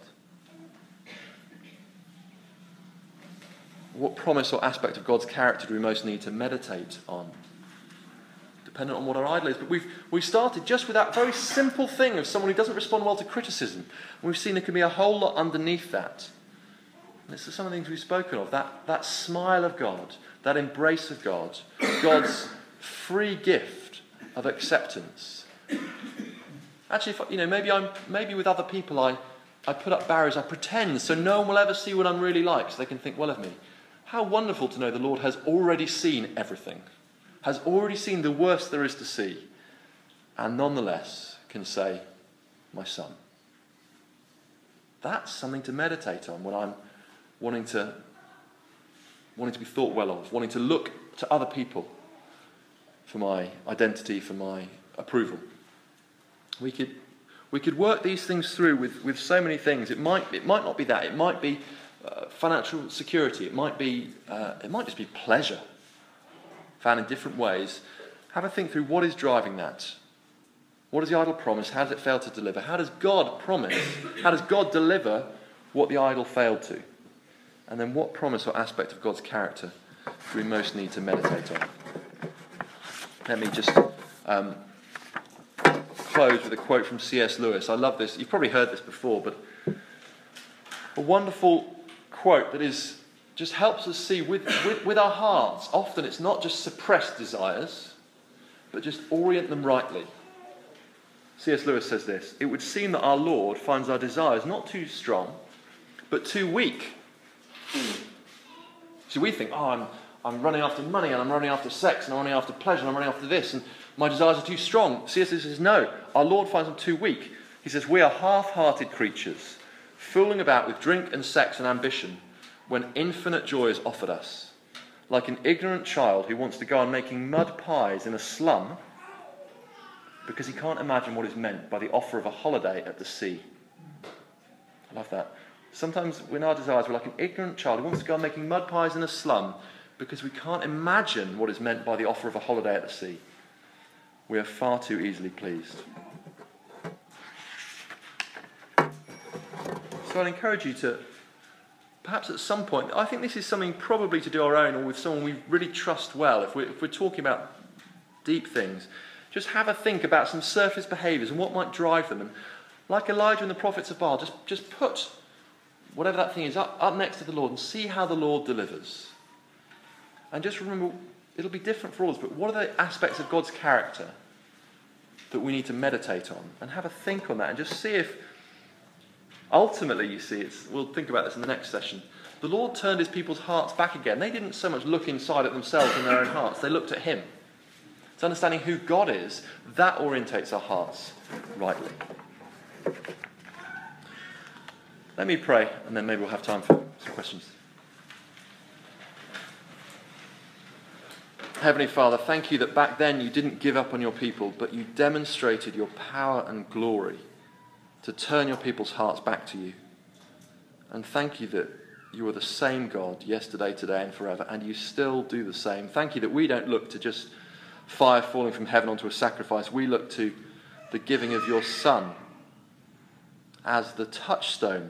What promise or aspect of God's character do we most need to meditate on? Dependent on what our idol is. But we've we started just with that very simple thing of someone who doesn't respond well to criticism. And we've seen there can be a whole lot underneath that. And this is some of the things we've spoken of. That, that smile of God, that embrace of God, God's free gift of acceptance. Actually, if, you know, maybe I'm maybe with other people I, I put up barriers, I pretend so no one will ever see what I'm really like, so they can think well of me. How wonderful to know the Lord has already seen everything, has already seen the worst there is to see, and nonetheless can say, my son. That's something to meditate on when I'm wanting to, wanting to be thought well of, wanting to look to other people for my identity, for my approval. We could, we could work these things through with, with so many things. It might, it might not be that. It might be Uh, financial security. It might be, uh, it might just be pleasure, found in different ways. Have a think through what is driving that. What does the idol promise? How does it fail to deliver? How does God promise? How does God deliver what the idol failed to? And then what promise or aspect of God's character do we most need to meditate on? Let me just um, close with a quote from C S Lewis. I love this. You've probably heard this before, but a wonderful quote that is just helps us see with, with, with our hearts. Often it's not just suppressed desires, but just orient them rightly. C S Lewis says this: it would seem that our Lord finds our desires not too strong, but too weak. So we think, oh, I'm, I'm running after money, and I'm running after sex, and I'm running after pleasure, and I'm running after this, and my desires are too strong. C S Lewis says, no, our Lord finds them too weak. He says, we are half-hearted creatures, fooling about with drink and sex and ambition when infinite joy is offered us. Like an ignorant child who wants to go on making mud pies in a slum because he can't imagine what is meant by the offer of a holiday at the sea. I love that. Sometimes in our desires we're like an ignorant child who wants to go on making mud pies in a slum because we can't imagine what is meant by the offer of a holiday at the sea. We are far too easily pleased. So I'd encourage you to, perhaps at some point, I think this is something probably to do our own or with someone we really trust well, if we're, if we're talking about deep things, just have a think about some surface behaviours and what might drive them. And like Elijah and the prophets of Baal, just, just put whatever that thing is up, up next to the Lord and see how the Lord delivers. And just remember, it'll be different for all of us, but what are the aspects of God's character that we need to meditate on? And have a think on that and just see if ultimately, you see, it's, we'll think about this in the next session. The Lord turned his people's hearts back again. They didn't so much look inside at themselves and their own hearts. They looked at him. It's understanding who God is that orientates our hearts rightly. Let me pray, and then maybe we'll have time for some questions. Heavenly Father, thank you that back then you didn't give up on your people, but you demonstrated your power and glory to turn your people's hearts back to you. And thank you that you are the same God yesterday, today and forever, and you still do the same. Thank you that we don't look to just fire falling from heaven onto a sacrifice. We look to the giving of your Son as the touchstone,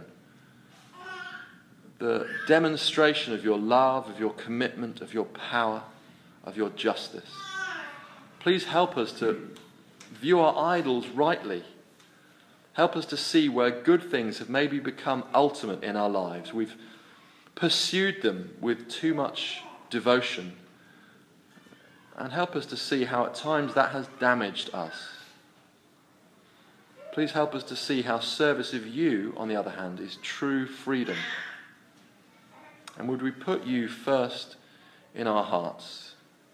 the demonstration of your love, of your commitment, of your power, of your justice. Please help us to view our idols rightly. Help us to see where good things have maybe become ultimate in our lives. We've pursued them with too much devotion. And help us to see how at times that has damaged us. Please help us to see how service of you, on the other hand, is true freedom. And would we put you first in our hearts?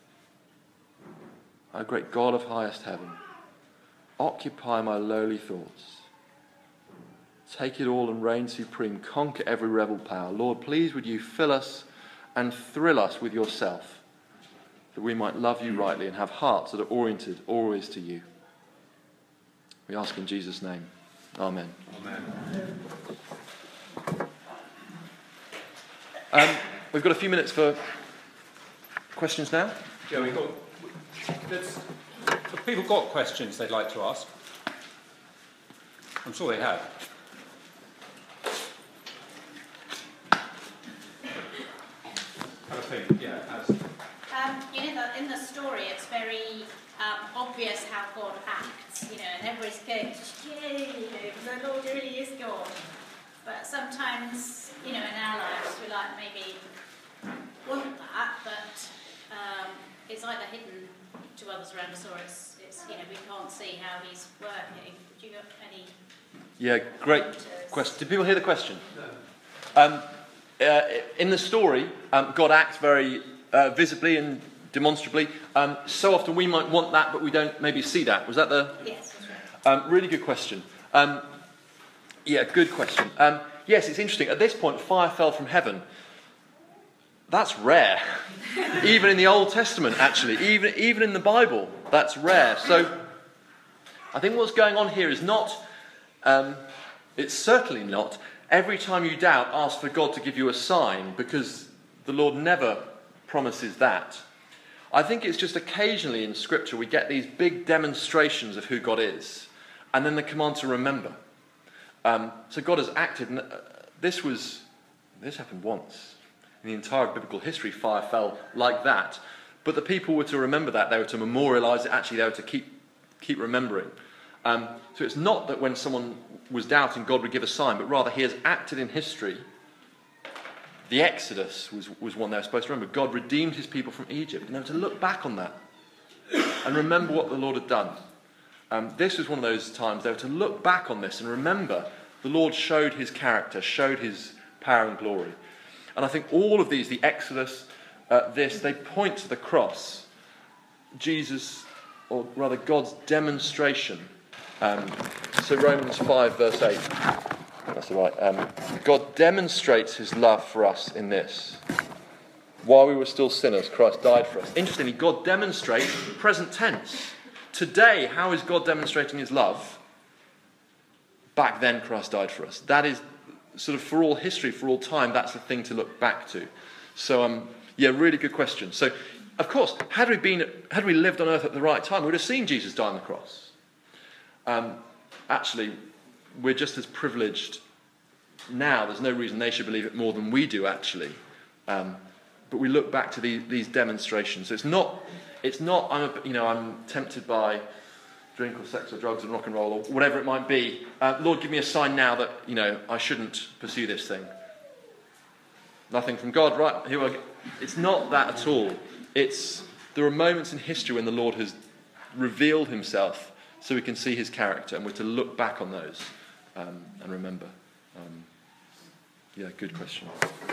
O great God of highest heaven, occupy my lowly thoughts. Take it all and reign supreme. Conquer every rebel power. Lord, please would you fill us and thrill us with yourself, that we might love you rightly and have hearts that are oriented always to you. We ask in Jesus' name. Amen. Amen. Um, we've got a few minutes for questions now. Yeah, we've got. There's, have people got questions they'd like to ask? I'm sure they have. Have a think. Yeah. As, Um, you know, the, in the story, it's very um, obvious how God acts, you know, and everybody's going, yay, you know, the Lord really is God. But sometimes, you know, in our lives, we like maybe want that, but um, it's either hidden to others around us, or it's, it's, you know, we can't see how He's working. Do you got any? Yeah, great pointers? question. Did people hear the question? No. Um, uh, in the story, um, God acts very uh, visibly and demonstrably. Um, so often we might want that, but we don't maybe see that. Was that the? Yes, that's right. Um, really good question. Um, yeah, good question. Um, yes, it's interesting. At this point, fire fell from heaven. That's rare. Even in the Old Testament, actually. Even, even in the Bible, that's rare. So I think what's going on here is not, um, it's certainly not, every time you doubt, ask for God to give you a sign, because the Lord never promises that. I think it's just occasionally in Scripture we get these big demonstrations of who God is, and then the command to remember. Um, so God has acted, and this was, this happened once. In the entire biblical history, fire fell like that. But the people were to remember that. They were to memorialise it. Actually, they were to keep keep remembering. Um, so it's not that when someone was doubting, God would give a sign, but rather He has acted in history. The Exodus was, was one they were supposed to remember. God redeemed His people from Egypt. And they were to look back on that and remember what the Lord had done. Um, this was one of those times they were to look back on this and remember the Lord showed His character, showed His power and glory. And I think all of these, the Exodus, uh, this, they point to the cross. Jesus, or rather God's demonstration. Um, so Romans five verse eight. That's all right. Um, God demonstrates His love for us in this. While we were still sinners, Christ died for us. Interestingly, God demonstrates, present tense. Today, how is God demonstrating His love? Back then, Christ died for us. That is sort of for all history, for all time, that's the thing to look back to. So, um, yeah, really good question. So, of course, had we been, had we lived on earth at the right time, we would have seen Jesus die on the cross. Um, actually, we're just as privileged now. There's no reason they should believe it more than we do, actually. Um, but we look back to these, these demonstrations. So it's not, it's not. I'm, a, you know, I'm tempted by drink or sex or drugs and rock and roll or whatever it might be. Uh, Lord, give me a sign now that, you know, I shouldn't pursue this thing. Nothing from God, right? Here I go. It's not that at all. It's, there are moments in history when the Lord has revealed Himself so we can see His character, and we're to look back on those um, and remember. Um, yeah, good question.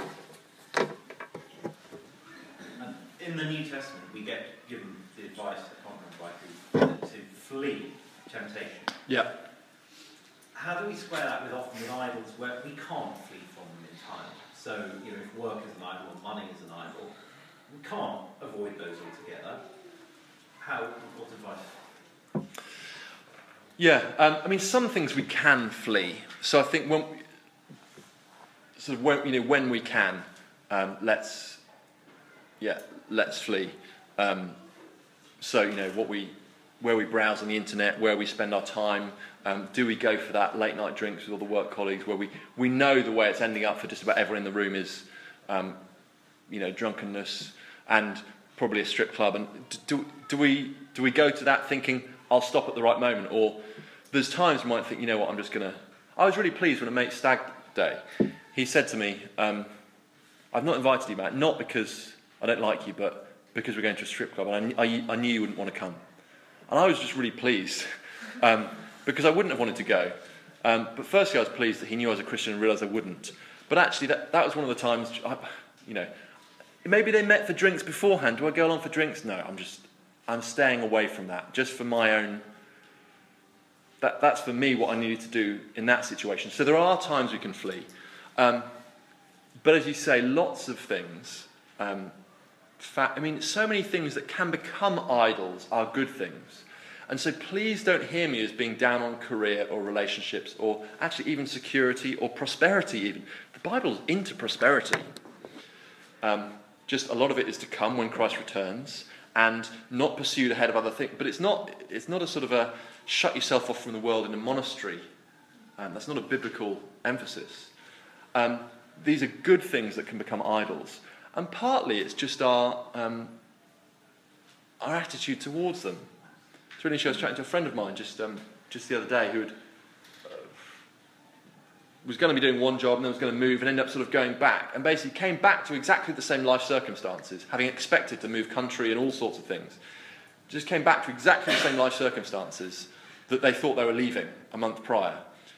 In the New Testament, we get given the advice, I can't remember who, to flee temptation. Yeah. How do we square that with often with idols where we can't flee from them entirely? So, you know, if work is an idol or money is an idol, we can't avoid those altogether. How, what advice? Yeah, um, I mean, some things we can flee. So I think when, sort of when, you know, when we can, um, let's, yeah, let's flee. Um, so, you know, what we, where we browse on the internet, where we spend our time, um, do we go for that late night drinks with all the work colleagues where we, we know the way it's ending up for just about everyone in the room is, um, you know, drunkenness and probably a strip club. And do, do we do we go to that thinking, I'll stop at the right moment? Or there's times you might think, you know what, I'm just going to... I was really pleased when a mate stag day, he said to me, um, I've not invited you, Matt, not because I don't like you, but because we're going to a strip club, and I, I, I knew you wouldn't want to come. And I was just really pleased, um, because I wouldn't have wanted to go. Um, but firstly, I was pleased that he knew I was a Christian and realised I wouldn't. But actually, that, that was one of the times, I, you know, maybe they met for drinks beforehand. Do I go along for drinks? No, I'm just, I'm staying away from that, just for my own, that, that's for me what I needed to do in that situation. So there are times we can flee. Um, but as you say, lots of things, um, fa- I mean, so many things that can become idols are good things. And so please don't hear me as being down on career or relationships or actually even security or prosperity even. The Bible's into prosperity. Um, just a lot of it is to come when Christ returns and not pursued ahead of other things. But it's not, it's not a sort of a shut yourself off from the world in a monastery. Um, that's not a biblical emphasis. Um, these are good things that can become idols. And partly it's just our, um, our attitude towards them. It's really interesting. I was chatting to a friend of mine just um, just the other day who had, uh, was going to be doing one job and then was going to move and ended up sort of going back and basically came back to exactly the same life circumstances, having expected to move country and all sorts of things. Just came back to exactly the same life circumstances that they thought they were leaving a month prior.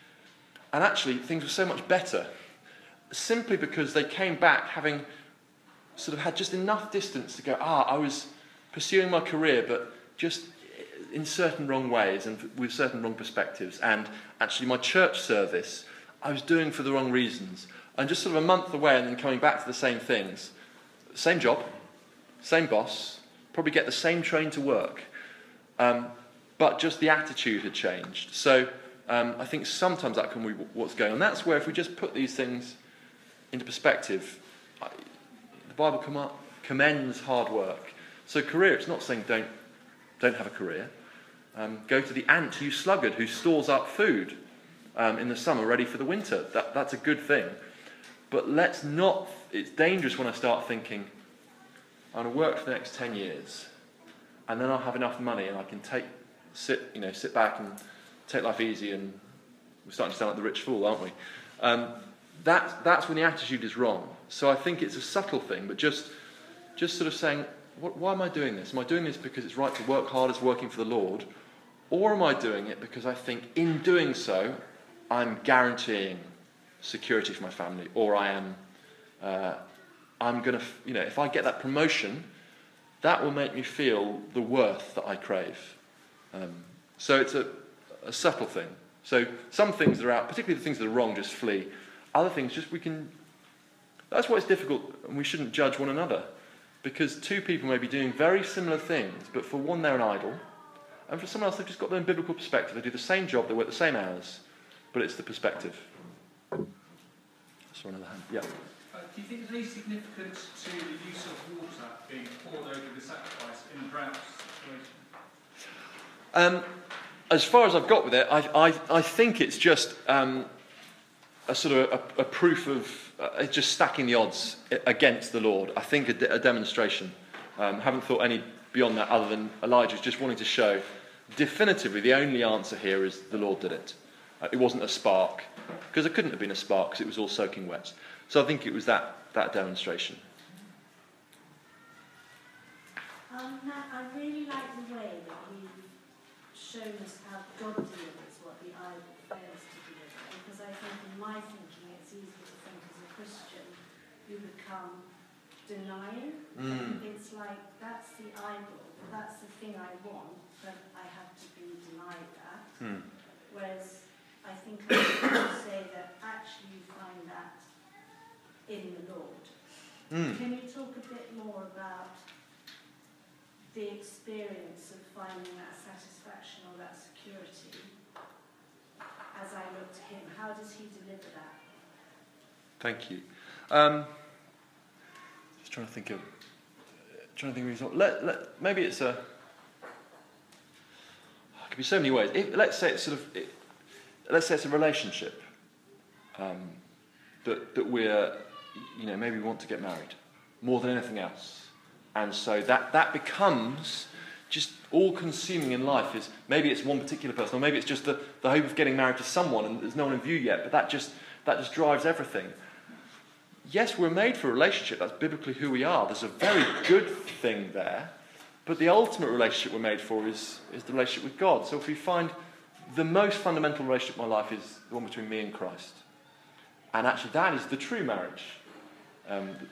And actually things were so much better simply because they came back having sort of had just enough distance to go, ah, I was pursuing my career but just in certain wrong ways and with certain wrong perspectives, and actually my church service I was doing for the wrong reasons, and just sort of a month away and then coming back to the same things, same job, same boss, probably get the same train to work, um, but just the attitude had changed. So um, I think sometimes that can be what's going on. That's where if we just put these things into perspective, I, the Bible com- commends hard work. So career, it's not saying don't don't have a career. Um, go to the ant, you sluggard, who stores up food um, in the summer, ready for the winter. That, that's a good thing. But let's not, it's dangerous when I start thinking, I'm going to work for the next ten years, and then I'll have enough money and I can take, sit, you know, sit back and take life easy, and we're starting to sound like the rich fool, aren't we? Um, that's, that's when the attitude is wrong. So I think it's a subtle thing, but just, just sort of saying, what, why am I doing this? Am I doing this because it's right to work hard as working for the Lord? Or am I doing it because I think in doing so, I'm guaranteeing security for my family, or I am, uh, I'm going to, you know, if I get that promotion, that will make me feel the worth that I crave. Um, so it's a, a subtle thing. So some things that are out, particularly the things that are wrong, just flee. Other things, just we can, that's why it's difficult, and we shouldn't judge one another. Because two people may be doing very similar things, but for one they're an idol, and for someone else they've just got their own biblical perspective. They do the same job, they work the same hours, but it's the perspective. That's another hand. Yeah. Uh, do you think there's any significance to the use of water being poured over the sacrifice in a drought situation? Um, as far as I've got with it, I, I, I think it's just um, a sort of a, a proof of uh, just stacking the odds against the Lord. I think a, de- a demonstration. Um, haven't thought any beyond that other than Elijah's just wanting to show definitively the only answer here is the Lord did it. Uh, it wasn't a spark, because it couldn't have been a spark because it was all soaking wet. So I think it was that, that demonstration. Um, Matt, I really like the way that you've shown us how God delivers what the idol fails to deliver. Because I think in my thinking it's easy to think as a Christian you become denying. Mm. It's like that's the idol, that's the thing I want, but I have to be denied that. Mm. Whereas I think I would say that actually you find that in the Lord. Mm. Can you talk a bit more about the experience of finding that satisfaction or that security as I look to him? How does he deliver that? Thank you. Um, just trying to think of, trying to think of result. Let, let, maybe it's a. It could be so many ways. If, let's say it's sort of. It, let's say it's a relationship. Um, that that we're, you know, maybe we want to get married more than anything else, and so that that becomes just all-consuming in life. Is maybe it's one particular person, or maybe it's just the, the hope of getting married to someone, and there's no one in view yet. But that just that just drives everything. Yes, we're made for a relationship. That's biblically who we are. There's a very good thing there. But the ultimate relationship we're made for is, is the relationship with God. So if we find the most fundamental relationship in my life is the one between me and Christ, and actually that is the true marriage. Um,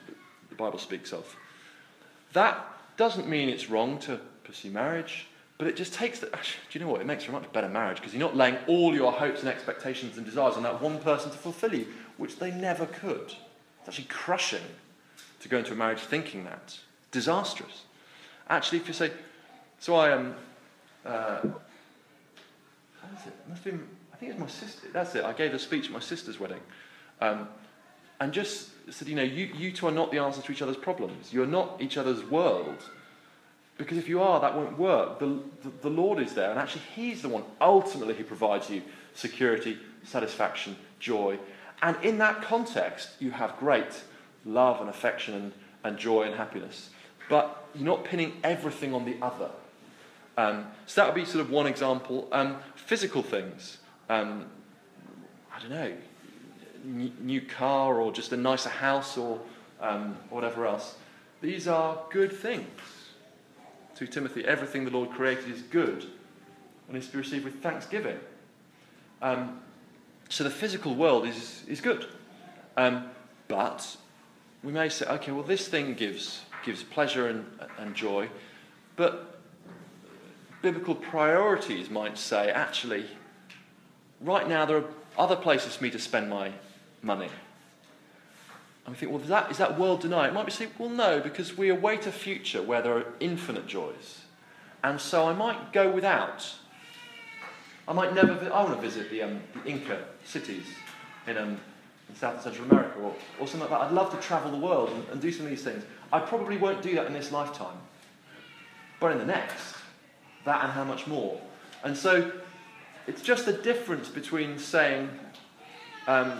the Bible speaks of. That doesn't mean it's wrong to pursue marriage, but it just takes the... Actually, do you know what? It makes for a much better marriage, because you're not laying all your hopes and expectations and desires on that one person to fulfill you, which they never could. It's actually crushing to go into a marriage thinking that. Disastrous. Actually, if you say... So I am... Um, uh, how is it? It must have been... I think it was my sister. That's it. I gave a speech at my sister's wedding. Um, and just said, you know, you, you two are not the answer to each other's problems. You're not each other's world. Because if you are, that won't work. The, the, the Lord is there, and actually He's the one ultimately who provides you security, satisfaction, joy. And in that context, you have great love and affection and, and joy and happiness. But you're not pinning everything on the other. Um, so that would be sort of one example. Um, physical things. Um, I don't know, n- new car or just a nicer house or um, whatever else. These are good things. To Timothy, everything the Lord created is good and is to be received with thanksgiving. Um, so the physical world is, is good. Um, but we may say, okay, well, this thing gives, gives pleasure and, and joy, but biblical priorities might say, actually, right now there are other places for me to spend my money. And we think, well, is that, is that world denied? It might be saying, well, no, because we await a future where there are infinite joys. And so I might go without. I might never, vi- I want to visit the, um, the Inca cities in, um, in South and Central America or, or something like that. I'd love to travel the world and, and do some of these things. I probably won't do that in this lifetime. But in the next, that and how much more. And so it's just the difference between saying, um,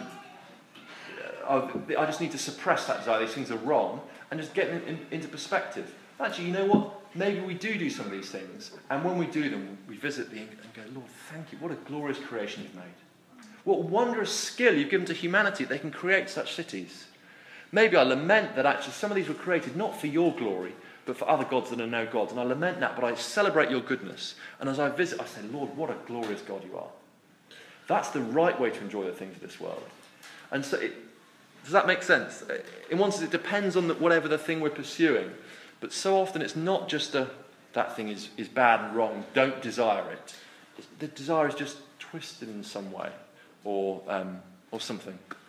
I just need to suppress that desire, these things are wrong, and just get them in, into perspective. Actually, you know what? Maybe we do do some of these things, and when we do them, we visit the Inca and go, Lord, thank you. What a glorious creation you've made. What wondrous skill you've given to humanity that they can create such cities. Maybe I lament that actually some of these were created not for your glory, but for other gods that are no gods. And I lament that, but I celebrate your goodness. And as I visit, I say, Lord, what a glorious God you are. That's the right way to enjoy the things of this world. And so, it, does that make sense? In one sense, it depends on the, whatever the thing we're pursuing. But so often it's not just a, that thing is, is bad and wrong, don't desire it. It's, the desire is just twisted in some way, or um, or something.